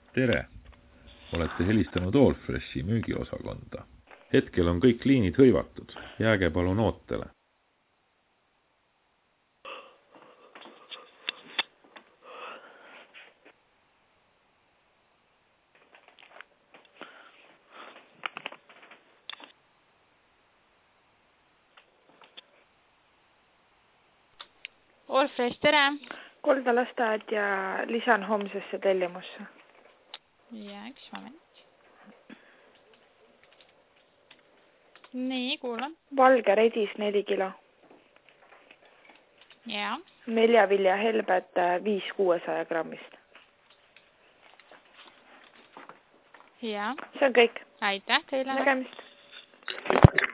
Tere! Olete helistanud Allfreshi müügiosakonda. Hetkel on kõik liinid hõivatud. Jääge palun ootele. Allfresh, tere! Kolda lasteaed ja lisan homsesse tellimusse. Ja, üks moment. Nii, kuulan. Valge redis 4 kilo. Ja. 4 vilja helbed 500-600 grammist. Ja. See on kõik. Aitäh teile. Nägemist.